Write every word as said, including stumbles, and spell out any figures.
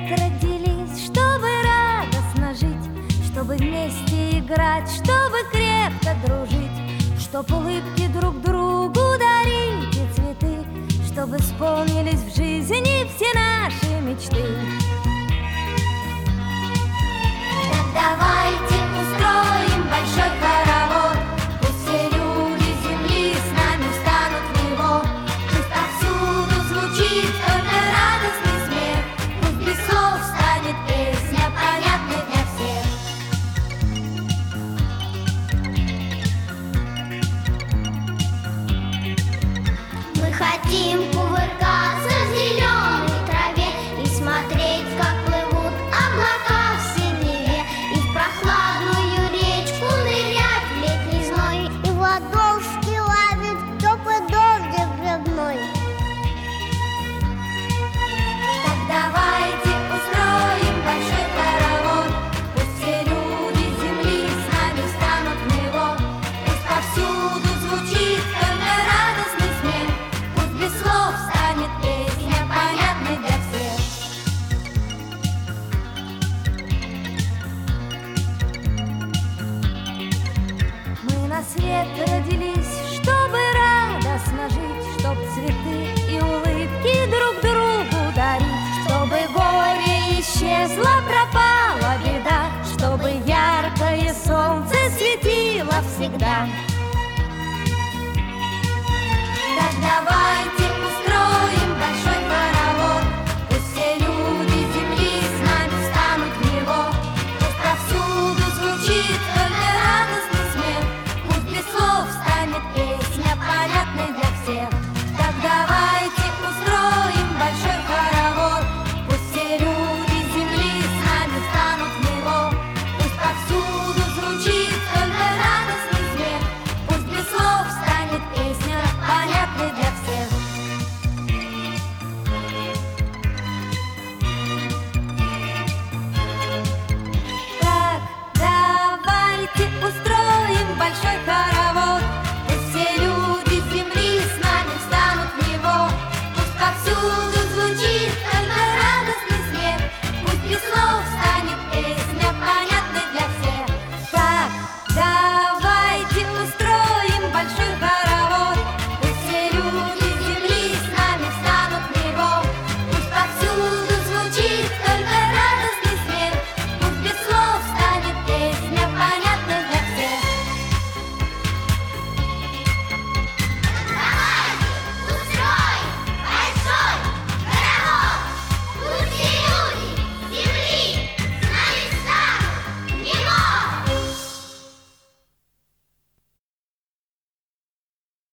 родились, чтобы радостно жить, чтобы вместе играть, чтобы крепко дружить, чтоб улыбки друг другу дарить и цветы, чтобы исполнились в жизни все наши мечты. Так давайте устроим большой хоровод, пусть все люди земли с нами встанут в него. Пусть повсюду звучит только радостный смех, пусть без слов станет песня понятной для всех. Мы хотим кувыркаться в зеленой траве и смотреть, как плывут облака в синеве, и в прохладную речку нырять в летний зной, и в ладошки ловить теплый дождик грибной. Так давайте устроим большой хоровод, пусть все люди земли с нами встанут в него. Пусть повсюду звучит только радостный смех, пусть без слов станет песня понятной для всех. Мы на свет родились, чтобы радостно жить, чтоб цветы и улыбки друг другу дарить, чтобы горе исчезло, пропала беда, чтобы яркое солнце светило всегда. Так давай